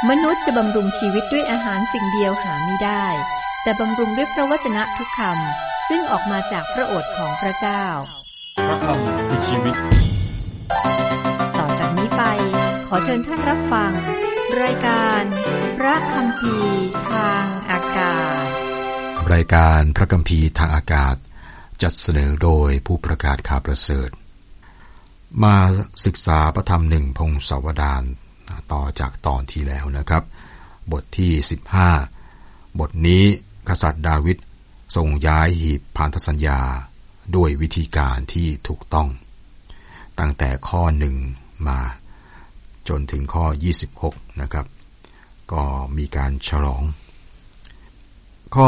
มนุษย์จะบำรุงชีวิตด้วยอาหารสิ่งเดียวหาไม่ได้แต่บำรุงด้วยพระวจนะทุกคำซึ่งออกมาจากพระโอษฐ์ของพระเจ้าพระคำคือชีวิตต่อจากนี้ไปขอเชิญท่านรับฟังรายการพระคัมภีร์ทางอากาศรายการพระคัมภีร์ทางอากาศจัดเสนอโดยผู้ประกาศข่าวประเสริฐมาศึกษาพระธรรม1 พงศาวดารต่อจากตอนที่แล้วนะครับบทที่15บทนี้กษัตริย์ดาวิดทรงย้ายหีบพันธสัญญาด้วยวิธีการที่ถูกต้องตั้งแต่ข้อ1มาจนถึงข้อ26นะครับก็มีการฉลองข้อ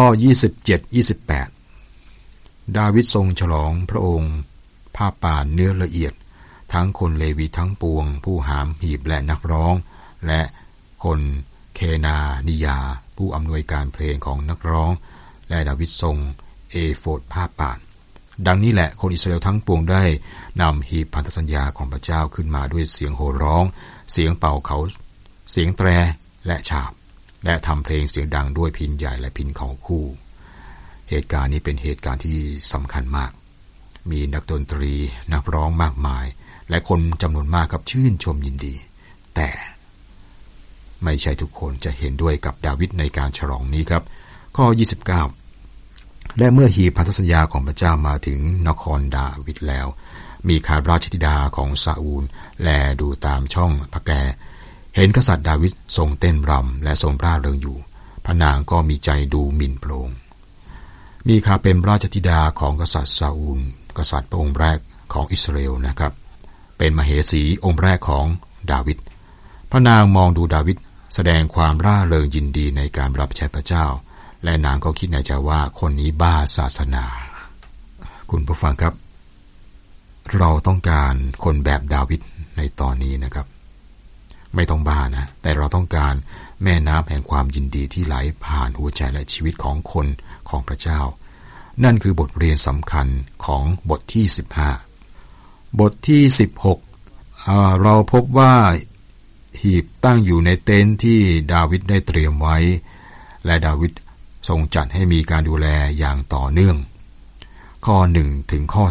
27-28ดาวิดทรงฉลองพระองค์ผ้าป่านเนื้อละเอียดทั้งคนเลวีทั้งปวงผู้หามหีบและนักร้องและคนเคนานิยาผู้อำนวยการเพลงของนักร้องและดาวิดทรงเอโฟดผ้าป่านดังนี้แหละคนอิสราเอลทั้งปวงได้นำหีบพันธสัญญาของพระเจ้าขึ้นมาด้วยเสียงโห่ร้องเสียงเป่าเขาเสียงแตรและฉาบและทำเพลงเสียงดังด้วยพิณใหญ่และพิณเขาคู่เหตุการณ์นี้เป็นเหตุการณ์ที่สำคัญมากมีนักดนตรีนักร้องมากมายและคนจำนวนมากกับชื่นชมยินดีแต่ไม่ใช่ทุกคนจะเห็นด้วยกับดาวิดในการฉลองนี้ครับข้อ29และเมื่อหีบพันธสัญญาของพระเจ้ามาถึงนครดาวิดแล้วมีข้าราชธิดาของซาอูลแลดูตามช่องพระแกเห็นกษัตริย์ดาวิดทรงเต้นรำและทรงร่าเริงอยู่พระนางก็มีใจดูหมิ่นพระองค์มีข้าเป็นราชธิดาของกษัตริย์ซาอูลกษัตริย์พระองค์แรกของอิสราเอลนะครับเป็นมเหสีองค์แรกของดาวิดพระนางมองดูดาวิดแสดงความร่าเริงยินดีในการรับใช้พระเจ้าและนางก็คิดในใจว่าคนนี้บ้าศาสนาคุณผู้ฟังครับเราต้องการคนแบบดาวิดในตอนนี้นะครับไม่ต้องบ้านะแต่เราต้องการแม่น้ำแห่งความยินดีที่ไหลผ่านหัวใจและชีวิตของคนของพระเจ้านั่นคือบทเรียนสำคัญของบทที่15บทที่16เราพบว่าหีบตั้งอยู่ในเต็นท์ที่ดาวิดได้เตรียมไว้และดาวิดทรงจัดให้มีการดูแลอย่างต่อเนื่องข้อ1ถึงข้อ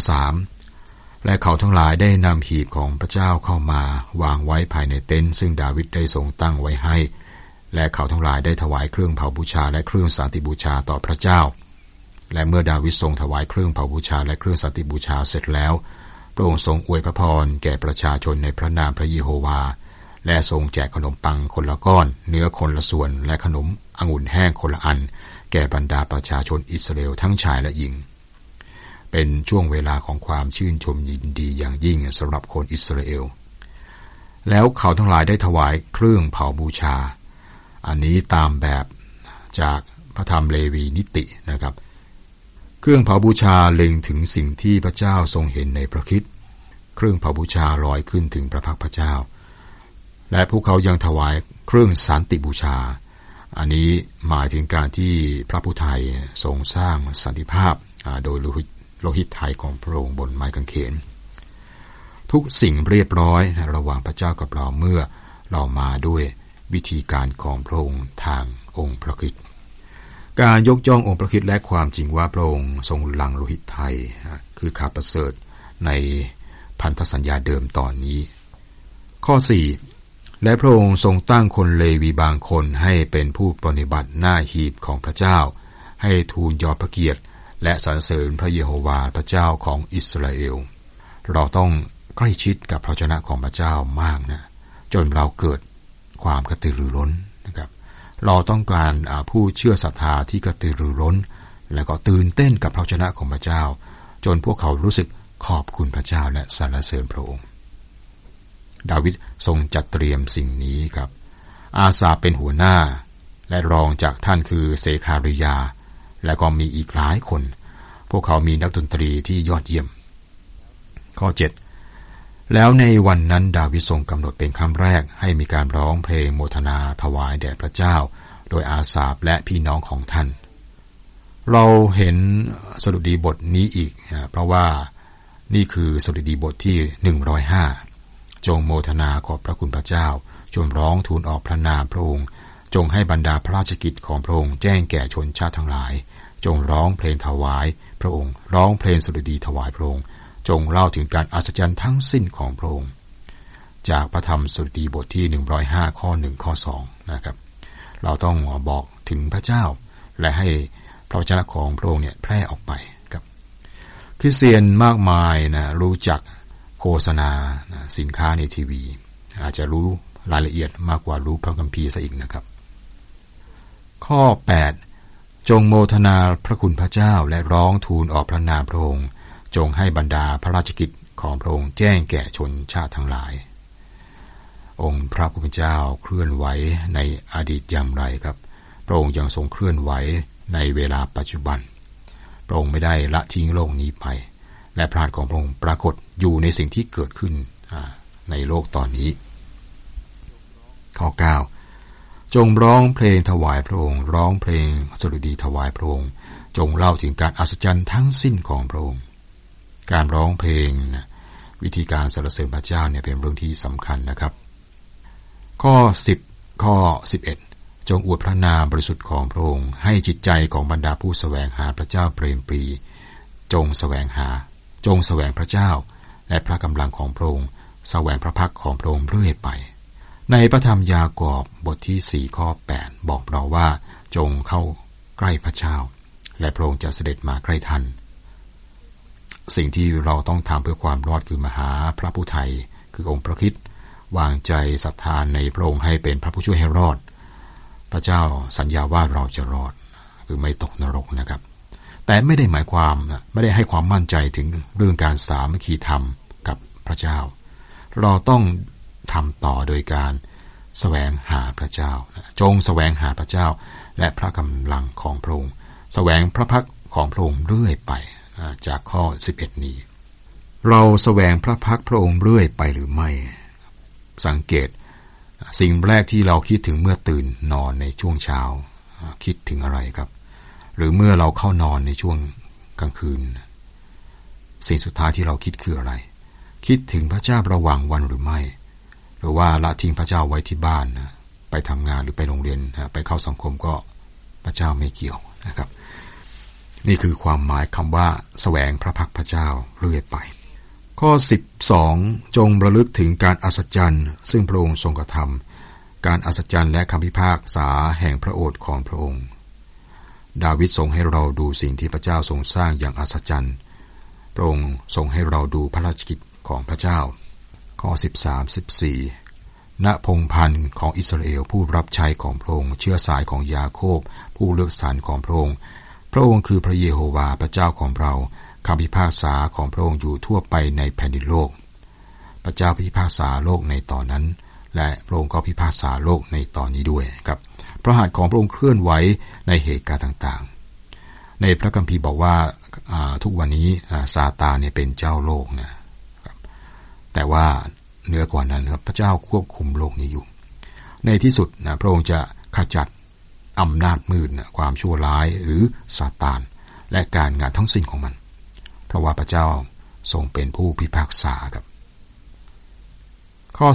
3และเขาทั้งหลายได้นำหีบของพระเจ้าเข้ามาวางไว้ภายในเต็นท์ซึ่งดาวิดได้ทรงตั้งไว้ให้และเขาทั้งหลายได้ถวายเครื่องเผาบูชาและเครื่องสันติบูชาต่อพระเจ้าและเมื่อดาวิดทรงถวายเครื่องเผาบูชาและเครื่องสันติบูชาเสร็จแล้วพระองค์ทรงอวยพระพรแก่ประชาชนในพระนามพระเยโฮวาและทรงแจกขนมปังคนละก้อนเนื้อคนละส่วนและขนมองุ่นแห้งคนละอันแก่บรรดาประชาชนอิสราเอลทั้งชายและหญิงเป็นช่วงเวลาของความชื่นชมยินดีอย่างยิ่งสำหรับคนอิสราเอลแล้วเขาทั้งหลายได้ถวายเครื่องเผาบูชาอันนี้ตามแบบจากพระธรรมเลวีนิตินะครับเครื่องเผาบูชาเล็งถึงสิ่งที่พระเจ้าทรงเห็นในพระคริสต์เครื่องเผาบูชาลอยขึ้นถึงพระพักพระเจ้าและพวกเขายังถวายเครื่องสันติบูชาอันนี้หมายถึงการที่พระผู้ไทยทรงสร้างสันติภาพโดยโลหิตไทยของพระองค์บนไม้กางเขนทุกสิ่งเรียบร้อยระหว่างพระเจ้ากับเราเมื่อเรามาด้วยวิธีการของพระองค์ทางองค์พระคริสต์การยกย่ององค์พระคริสต์และความจริงว่าพระองค์ทรงหลั่งโลหิตไทยคือข่าวประเสริฐในพันธสัญญาเดิมตอนนี้ข้อ4และพระองค์ทรงตั้งคนเลวีบางคนให้เป็นผู้ปฏิบัติหน้าหีบของพระเจ้าให้ทูลยอพระเกียรติและสรรเสริญพระเยโฮวาห์พระเจ้าของอิสราเอลเราต้องใกล้ชิดกับพระวจนะของพระเจ้ามากนะจนเราเกิดความกระตือรือร้นนะครับเราต้องการผู้เชื่อศรัทธาที่กระตือรือร้นและก็ตื่นเต้นกับพระวจนะของพระเจ้าจนพวกเขารู้สึกขอบคุณพระเจ้าและสรรเสริญพระองค์ดาวิดทรงจัดเตรียมสิ่งนี้ครับอาสาเป็นหัวหน้าและรองจากท่านคือเซคาริยาและก็มีอีกหลายคนพวกเขามีนักดนตรีที่ยอดเยี่ยมข้อ7แล้วในวันนั้นดาวิดทรงกำหนดเป็นครั้งแรกให้มีการร้องเพลงโมทนาถวายแด่พระเจ้าโดยอาสาฟและพี่น้องของท่านเราเห็นสดุดีบทนี้อีกเพราะว่านี่คือสดุดีบทที่105 จงโมทนาขอบพระคุณพระเจ้าจงร้องทูลออกพระนามพระองค์จงให้บรรดาพระราชกิจของพระองค์แจ้งแก่ชนชาติทั้งหลายจงร้องเพลงถวายพระองค์ร้องเพลงสดุดีถวายพระองค์จงเล่าถึงการอัศจรรย์ทั้งสิ้นของพระองค์จากพระธรรมสดุดีบทที่105ข้อ1ข้อ2นะครับเราต้องบอกถึงพระเจ้าและให้พระวจนะของพระองค์เนี่ยแพร่ออกไปครับคริสเตียนมากมายนะรู้จักโฆษณาสินค้าในทีวีอาจจะรู้รายละเอียดมากกว่ารู้พระคัมภีร์ซะอีกนะครับข้อ8จงโมทนาพระคุณพระเจ้าและร้องทูลออกพระนามพระองค์จงให้บรรดาพระราชกิจของพระองค์แจ้งแก่ชนชาติทั้งหลายองค์พระผู้เป็นเจ้าเคลื่อนไหวในอดีตอย่างไรครับพระองค์ยังทรงเคลื่อนไหวในเวลาปัจจุบันพระองค์ไม่ได้ละทิ้งโลกนี้ไปและพระหัตถ์ของพระองค์ปรากฏอยู่ในสิ่งที่เกิดขึ้นในโลกตอนนี้ข้อ9จงร้องเพลงถวายพระองค์ร้องเพลงสดุดีถวายพระองค์จงเล่าถึงการอัศจรรย์ทั้งสิ้นของพระองค์การร้องเพลงวิธีการสรรเสริญพระเจ้าเนี่ยเป็นเรื่องที่สำคัญนะครับข้อ10ข้อ11จงอวดพระนามบริสุทธิ์ของพระองค์ให้จิตใจของบรรดาผู้แสวงหาพระเจ้าเปรมปรีจงแสวงพระเจ้าและพระกำลังของพระองค์แสวงพระพักของพระองค์เรื่อยไปในพระธรรมยากอบบทที่4ข้อ8บอกเราว่าจงเข้าใกล้พระเจ้าและพระองค์จะเสด็จมาใกล้ท่านสิ่งที่เราต้องทำเพื่อความรอดคือมาหาพระผู้ไถ่คือองค์พระคริสต์วางใจศรัทธาในพระองค์ให้เป็นพระผู้ช่วยให้รอดพระเจ้าสัญญาว่าเราจะรอดคือไม่ตกนรกนะครับแต่ไม่ได้ให้ความมั่นใจถึงเรื่องการสามัคคีธรรมกับพระเจ้าเราต้องทำต่อโดยการแสวงหาพระเจ้าจงแสวงหาพระเจ้าและพระกำลังของพระองค์แสวงพระพักของพระองค์เรื่อยไปจากข้อ11นี้เราแสวงพระพักพระองค์เรื่อยไปหรือไม่สังเกตสิ่งแรกที่เราคิดถึงเมื่อตื่นนอนในช่วงเช้าคิดถึงอะไรครับหรือเมื่อเราเข้านอนในช่วงกลางคืนสิ่งสุดท้ายที่เราคิดคืออะไรคิดถึงพระเจ้าระหว่างวันหรือไม่หรือว่าละทิ้งพระเจ้าไว้ที่บ้านไปทำงานหรือไปโรงเรียนไปเข้าสังคมก็พระเจ้าไม่เกี่ยวนะครับนี่คือความหมายคำว่าแสวงพระพักพระเจ้าเรื่อยไปข้อ12จงระลึกถึงการอัศจรรย์ซึ่งพระองค์ทรงกระทำการอัศจรรย์และคำพิพากษาแห่งพระโอษฐ์ของพระองค์ดาวิดทรงให้เราดูสิ่งที่พระเจ้าทรงสร้างอย่างอัศจรรย์พระองค์ทรงให้เราดูพระราชกิจของพระเจ้าข้อ13-14ณพงศ์พันธุ์ของอิสราเอลผู้รับใช้ของพระองค์เชื้อสายของยาโคบผู้เลือกสรรของพระองค์พระองค์คือพระเยโฮวาห์พระเจ้าของเราคำพิพากษาของพระองค์อยู่ทั่วไปในแผ่นดินโลกพระเจ้าพิพากษาโลกในตอนนั้นและพระองค์ก็พิพากษาโลกในตอนนี้ด้วยครับพระหัตถ์ของพระองค์เคลื่อนไหวในเหตุการณ์ต่างๆในพระคัมภีร์บอกว่าทุกวันนี้ซาตานเนี่ยเป็นเจ้าโลกนะครับแต่ว่าเหนือกว่านั้นครับพระเจ้าควบคุมโลกนี้อยู่ในที่สุดพระองค์จะขจัดอำนาจมืดความชั่วร้ายหรือซาตานและการงานทั้งสิ้นของมันเพราะว่าพระเจ้าทรงเป็นผู้พิพากษาครับข้อ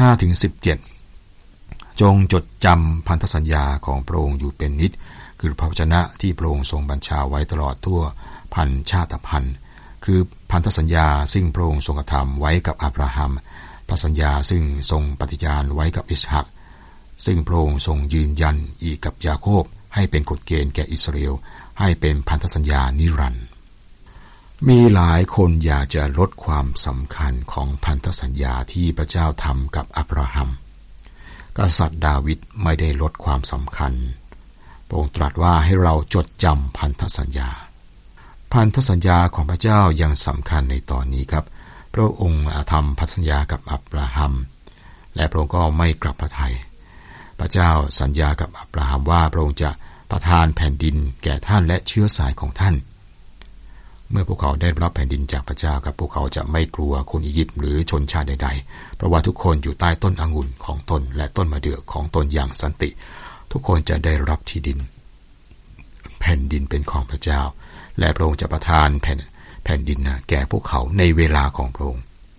15-17จงจดจำพันธสัญญาของพระองค์อยู่เป็นนิจคือพระวจนะที่พระองค์ทรงบัญชาไว้ตลอดทั่วพันชาติพันธุ์คือพันธสัญญาซึ่งพระองค์ทรงกระทำไว้กับอับราฮัมพระสัญญาซึ่งทรงปฏิญาณไว้กับอิสหักซึ่งพระองค์ทรงยืนยันอีกกับยาโคบให้เป็นกฎเกณฑ์แก่อิสราเอลให้เป็นพันธสัญญานิรันดร์มีหลายคนอยากจะลดความสำคัญของพันธสัญญาที่พระเจ้าทำกับอับราฮัมกษัตริย์ดาวิดไม่ได้ลดความสำคัญพระองค์ตรัสว่าให้เราจดจำพันธสัญญาพันธสัญญาของพระเจ้ายังสำคัญในตอนนี้ครับพระองค์ทำพันธสัญญากับอับราฮัมและพระองค์ก็ไม่กลับพระทัยพระเจ้าสัญญากับอับราฮัมว่าพระองค์จะประทานแผ่นดินแก่ท่านและเชื้อสายของท่านเมื่อพวกเขาได้รับแผ่นดินจากพระเจ้าครับพวกเขาจะไม่กลัวคนอียิปต์หรือชนชาติใดๆเพราะว่าทุกคนอยู่ใต้ต้นองุ่นของตนและต้นมะเดื่อของตนอย่างสันติทุกคนจะได้รับที่ดินแผ่นดินเป็นของพระเจ้าและพระองค์จะประทานแผ่นดินแก่พวกเขาในเวลาของพระองค์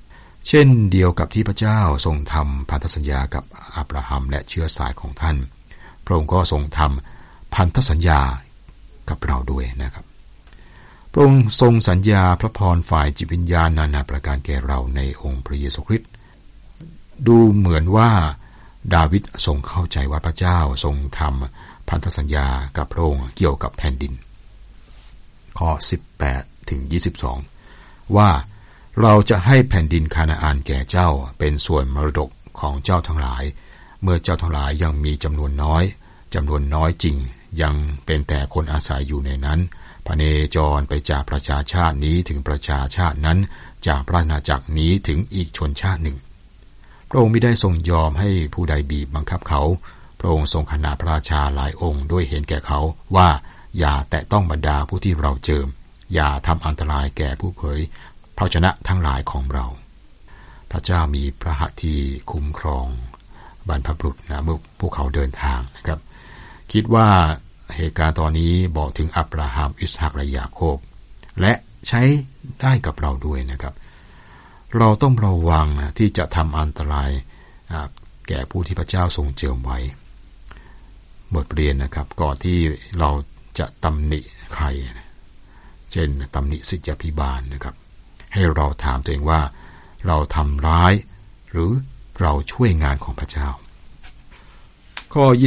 เช่นเดียวกับที่พระเจ้าทรงทำพันธสัญญากับอับราฮัมและเชื้อสายของท่านพระองค์ก็ทรงทำพันธสัญญากับเราด้วยนะครับพระองค์ทรงสัญญาพระพรฝ่ายจิตวิญญาณนานาประการแก่เราในองค์พระเยซูคริสต์ดูเหมือนว่าดาวิดทรงเข้าใจว่าพระเจ้าทรงทำพันธสัญญากับพระองค์เกี่ยวกับแผ่นดินข้อ18ถึง22ว่าเราจะให้แผ่นดินคานาอันแก่เจ้าเป็นส่วนมรดกของเจ้าทั้งหลายเมื่อเจ้าทั้งหลายยังมีจำนวนน้อยจริงยังเป็นแต่คนอาศัยอยู่ในนั้นพเนจรไปจากประชาชาตินี้ถึงประชาชาตินั้นจากพระอาณาจักรนี้ถึงอีกชนชาติหนึ่งพระองค์ไม่ได้ทรงยอมให้ผู้ใดบีบบังคับเขาพระองค์ทรงขนานพระราชาหลายองค์ด้วยเห็นแก่เขาว่าอย่าแตะต้องบรรดาผู้ที่เราเจิมอย่าทำอันตรายแก่ผู้เผยพระวจนะทั้งหลายของเราพระเจ้ามีพระหัตถ์ที่คุ้มครองบรรพบุรุษเมื่อพวกเขาเดินทางนะครับคิดว่าเหตุการณ์ตอนนี้บอกถึงอับราฮัมอิสฮักและยาโคบและใช้ได้กับเราด้วยนะครับเราต้องระวังที่จะทำอันตรายแก่ผู้ที่พระเจ้าทรงเจิมไว้บทเรียนนะครับก่อนที่เราจะตำหนิใครเช่นตำหนิศิษยาภิบาลนะครับให้เราถามตัวเองว่าเราทำร้ายหรือเราช่วยงานของพระเจ้าข้อ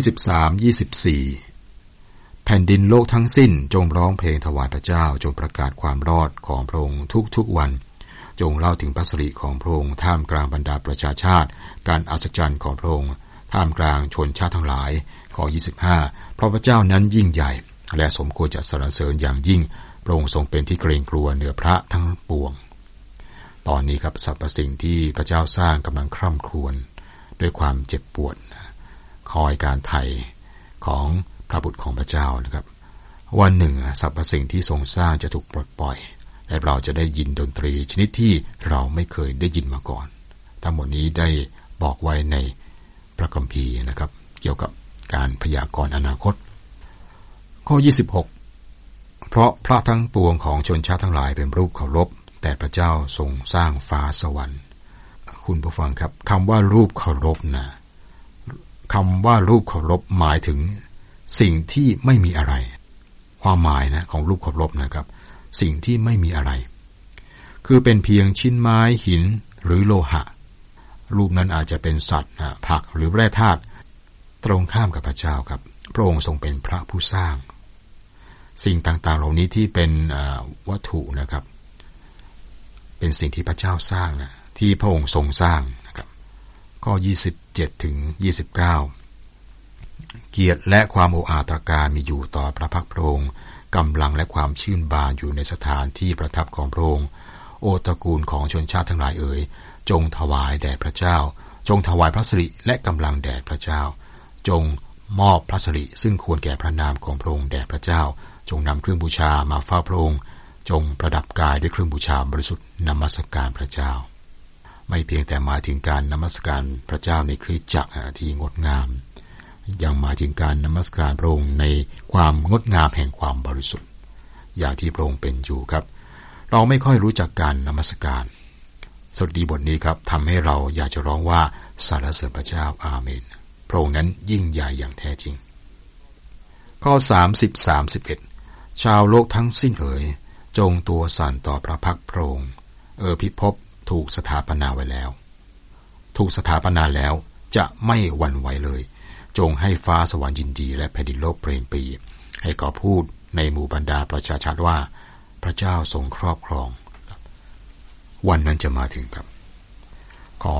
23-24แผ่นดินโลกทั้งสิ้นจงร้องเพลงถวายพระเจ้าจงประกาศความรอดของพระองค์ทุกๆวันจงเล่าถึงพระสิริของพระองค์ท่ามกลางบรรดาประชาชาติการอัศจรรย์ของพระองค์ท่ามกลางชนชาติทั้งหลายข้อ25เพราะพระเจ้านั้นยิ่งใหญ่และสมควรจะสรรเสริญอย่างยิ่งพระองค์ทรงเป็นที่เกรงกลัวเหนือพระทั้งปวงตอนนี้ครับสรรพสิ่งที่พระเจ้าสร้างกำลังคร่ำครวญด้วยความเจ็บปวดคอยการไถ่ของพระบุตรของพระเจ้านะครับวันหนึ่งสรรพสิ่งที่ทรงสร้างจะถูกปลดปล่อยและเราจะได้ยินดนตรีชนิดที่เราไม่เคยได้ยินมาก่อนทั้งหมดนี้ได้บอกไว้ในพระคัมภีร์นะครับเกี่ยวกับการพยากรณ์อนาคตข้อ26เพราะพระทั้งปวงของชนชาติทั้งหลายเป็นรูปเคารพแต่พระเจ้าทรงสร้างฟ้าสวรรค์คุณผู้ฟังครับคำว่ารูปเคารพนะคำว่ารูปเคารพหมายถึงสิ่งที่ไม่มีอะไรความหมายนะของรูปเคารพนะครับสิ่งที่ไม่มีอะไรคือเป็นเพียงชิ้นไม้หินหรือโลหะรูปนั้นอาจจะเป็นสัตว์ผักหรือแร่ธาตุตรงข้ามกับพระเจ้าครับพระองค์ทรงเป็นพระผู้สร้างสิ่งต่างๆเหล่านี้ที่เป็นวัตถุนะครับเป็นสิ่งที่พระเจ้าสร้างนะที่พระองค์ทรงสร้างนะครับข้อ27ถึง29เกียรติและความโอ้อาตรการมีอยู่ต่อพระพักพระองค์กำลังและความชื่นบานอยู่ในสถานที่ประทับของพระองค์โอตระกูลของชนชาติทั้งหลายเอ๋ยจงถวายแด่พระเจ้าจงถวายพระสิริและกำลังแด่พระเจ้าจงมอบพระสิริซึ่งควรแก่พระนามของพระองค์แด่พระเจ้าจงนำเครื่องบูชามาเฝ้าพระองค์จงประดับกายด้วยเครื่องบูชาบริสุทธิ์นมัสการพระเจ้าไม่เพียงแต่หมายถึงการนมัสการพระเจ้าในคริสตจักรที่งดงามยังหมายถึงการนมัสการพระองค์ในความงดงามแห่งความบริสุทธิ์อย่างที่พระองค์เป็นอยู่ครับเราไม่ค่อยรู้จักการนมัสการสดุดีบทนี้ครับทำให้เราอยากจะร้องว่าสรรเสริญพระเจ้าอาเมนพระองค์นั้นยิ่งใหญ่อย่างแท้จริงข้อ30-31ชาวโลกทั้งสิ้นเอ๋ยจงตัวสั่นต่อพระพักพระองค์พิภพถูกสถาปนาไว้แล้วถูกสถาปนาแล้วจะไม่หวั่นไหวเลยจงให้ฟ้าสวรรค์ยินดีและแผ่นดินโลกเปล่งปรีให้ก่อพูดในหมู่บรรดาประชาชาติว่าพระเจ้าทรงครอบครองวันนั้นจะมาถึงครับข้อ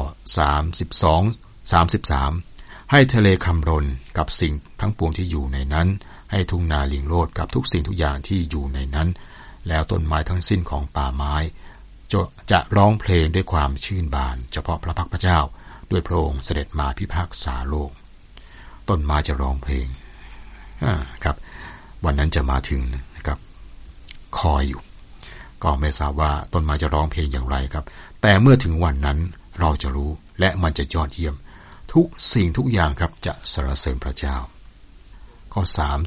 32-33ให้ทะเลคำรณกับสิ่งทั้งปวงที่อยู่ในนั้นให้ทุ่งนาลิงโลดกับทุกสิ่งทุกอย่างที่อยู่ในนั้นแล้วต้นไม้ทั้งสิ้นของป่าไม้จะร้องเพลงด้วยความชื่นบานเฉพาะพระพักพระเจ้าด้วยพระองค์เสด็จมาพิพากษาโลกต้นไม้จะร้องเพลงครับวันนั้นจะมาถึงนะครับคอยอยู่ก็ไม่ทราบว่าต้นไม้จะร้องเพลงอย่างไรครับแต่เมื่อถึงวันนั้นเราจะรู้และมันจะยอดเยี่ยมทุกสิ่งทุกอย่างครับจะสรรเสริญพระเจ้าข้อ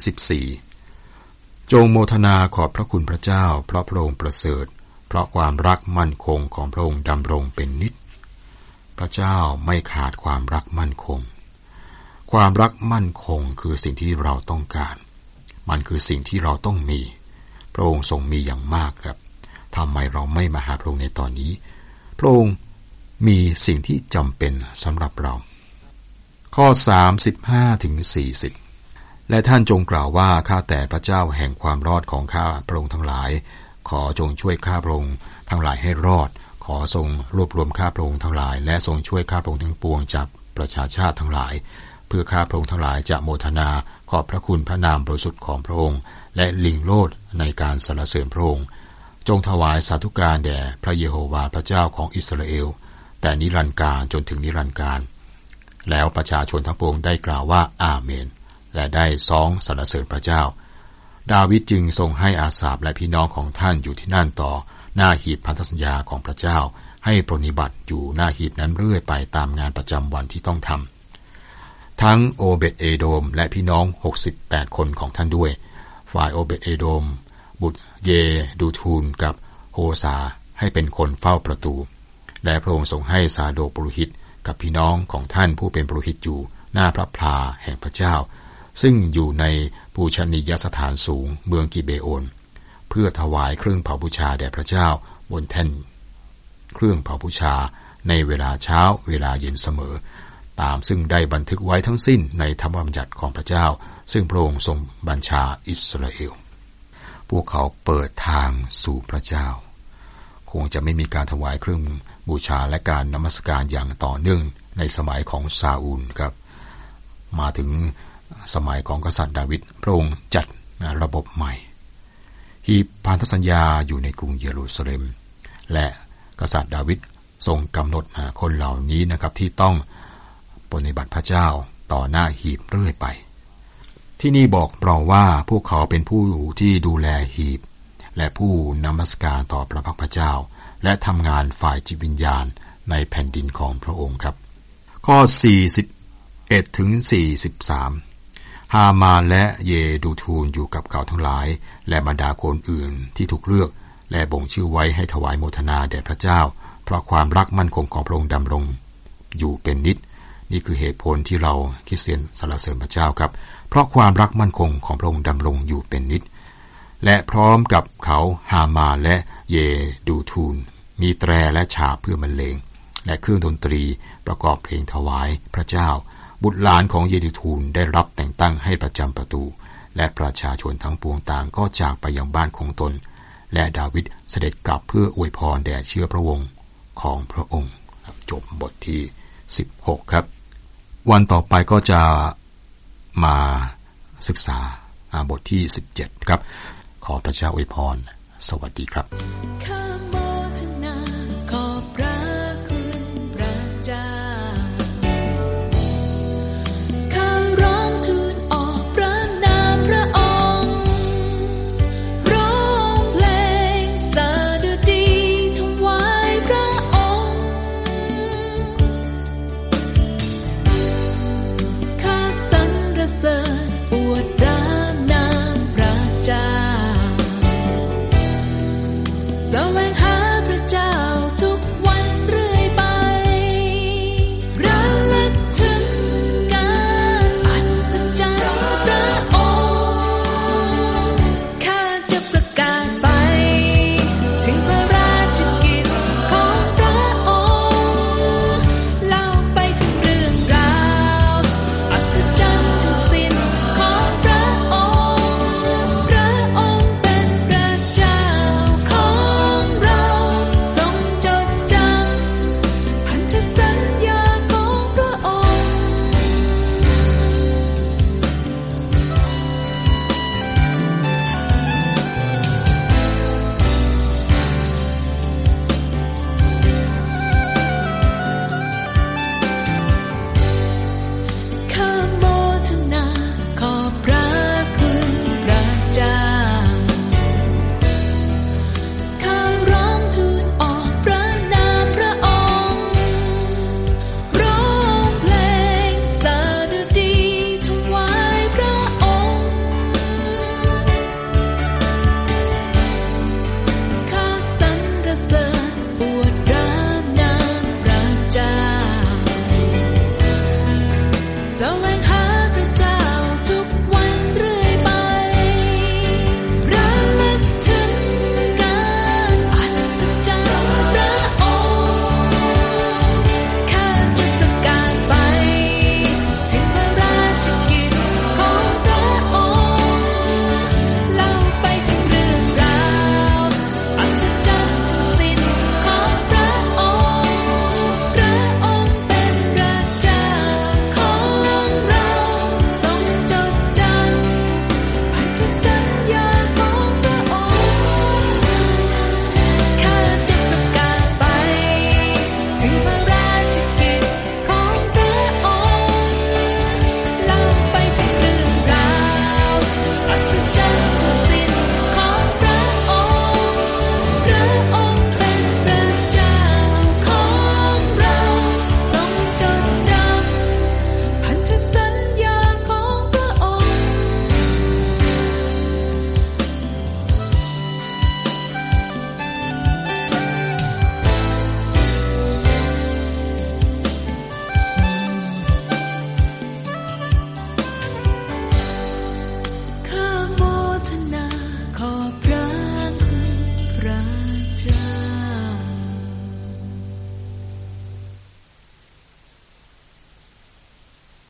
34จงโมทนาขอบพระคุณพระเจ้าเพราะพระองค์ประเสริฐเพราะความรักมั่นคงของพระองค์ดำรงเป็นนิจพระเจ้าไม่ขาดความรักมั่นคงความรักมั่นคงคือสิ่งที่เราต้องการมันคือสิ่งที่เราต้องมีพระองค์ทรงมีอย่างมากครับทำไมเราไม่มาหาพระองค์ในตอนนี้พระองค์มีสิ่งที่จำเป็นสำหรับเราข้อ 35-40 และท่านจงกล่าวว่าข้าแต่พระเจ้าแห่งความรอดของข้าพระองค์ทั้งหลายขอจงช่วยข้าพระองค์ทั้งหลายให้รอดขอทรงรวบรวมข้าพระองค์ทั้งหลายและทรงช่วยข้าพระองค์ทั้งปวงจากประชาชาติทั้งหลายเพื่อข้าพระองค์ทั้งหลายจะโมทนาขอบพระคุณพระนามบริสุทธิ์ของพระองค์และลิงโลดในการสรรเสริญพระองค์จงถวายสาธุการแด่พระเยโฮวาห์พระเจ้าของอิสราเอลแต่นิรันดร์กาลจนถึงนิรันดร์กาลแล้วประชาชนทั้งปวงได้กล่าวว่าอาเมนและได้ซ้องสรรเสริญพระเจ้าดาวิดจึงทรงให้อาสาปและพี่น้องของท่านอยู่ที่นั่นต่อหน้าหีบพันธสัญญาของพระเจ้าให้ปรนนิบัติอยู่หน้าหีบนั้นเรื่อยไปตามงานประจำวันที่ต้องทำทั้งโอเบดเอโดมและพี่น้อง68คนของท่านด้วยฝ่ายโอเบดเอโดมบุตรเยดูทูลกับโฮซาให้เป็นคนเฝ้าประตูและพระองค์ทรงให้ซาโดกปุโรหิตกับพี่น้องของท่านผู้เป็นปุโรหิตอยู่หน้าพระพลาแห่งพระเจ้าซึ่งอยู่ในปูชนียสถานสูงเมืองกิเบโอนเพื่อถวายเครื่องเผาบูชาแด่พระเจ้าบนแท่นเครื่องเผาบูชาในเวลาเช้าเวลาเย็นเสมอตามซึ่งได้บันทึกไว้ทั้งสิ้นในธรรมบัญญัติของพระเจ้าซึ่งพระองค์ทรงบัญชาอิสราเอลพวกเขาเปิดทางสู่พระเจ้าคงจะไม่มีการถวายเครื่องบูชาและการนมัสการอย่างต่อเนื่องในสมัยของซาอูลครับมาถึงสมัยของกษัตริย์ดาวิดพระองค์จัดระบบใหม่หีบพันธสัญญาอยู่ในกรุงเยรูซาเล็มและกษัตริย์ดาวิดทรงกำหนดคนเหล่านี้นะครับที่ต้องปฏิบัติพระเจ้าต่อหน้าหีบเรื่อยไปที่นี่บอกเราว่าพวกเขาเป็นผู้ที่ดูแลหีบและผู้นมัสการต่อพระพักพระเจ้าและทำงานฝ่ายจิตวิญญาณในแผ่นดินของพระองค์ครับข้อ 41-43 ฮามานและเยดูทูลอยู่กับเขาทั้งหลายและบรรดาคนอื่นที่ถูกเลือกและบ่งชื่อไว้ให้ถวายโมทนาแด่พระเจ้าเพราะความรักมั่นคงของพระองค์ดำรงอยู่เป็นนิจนี่คือเหตุผลที่เราคริสเตียนสรรเสริญพระเจ้าครับเพราะความรักมั่นคงของพระองค์ดำรงอยู่เป็นนิจและพร้อมกับเขาฮามานและเยดูทูลมีแตรและฉาบเพื่อบรรเลงและเครื่องดนตรีประกอบเพลงถวายพระเจ้าบุตรหลานของเยดูทูลได้รับแต่งตั้งให้ประจำประตูและประชาชนทั้งปวงต่างก็จากไปยังบ้านของตนและดาวิดเสด็จกลับเพื่ออวยพรแด่เชื้อพระวงศ์ของพระองค์จบบทที่16ครับวันต่อไปก็จะมาศึกษาบทที่17ครับขอพระเจ้าอวยพรสวัสดีครับข้าโมทนาขอบพระคุณพระเจ้าข้าร้องทูลออกพระนามพระองค์ร้องเพลงสดุดีถวายพระองค์ข้าสรรเสริญอวดพระนามพระเจ้าแสวงหาแสว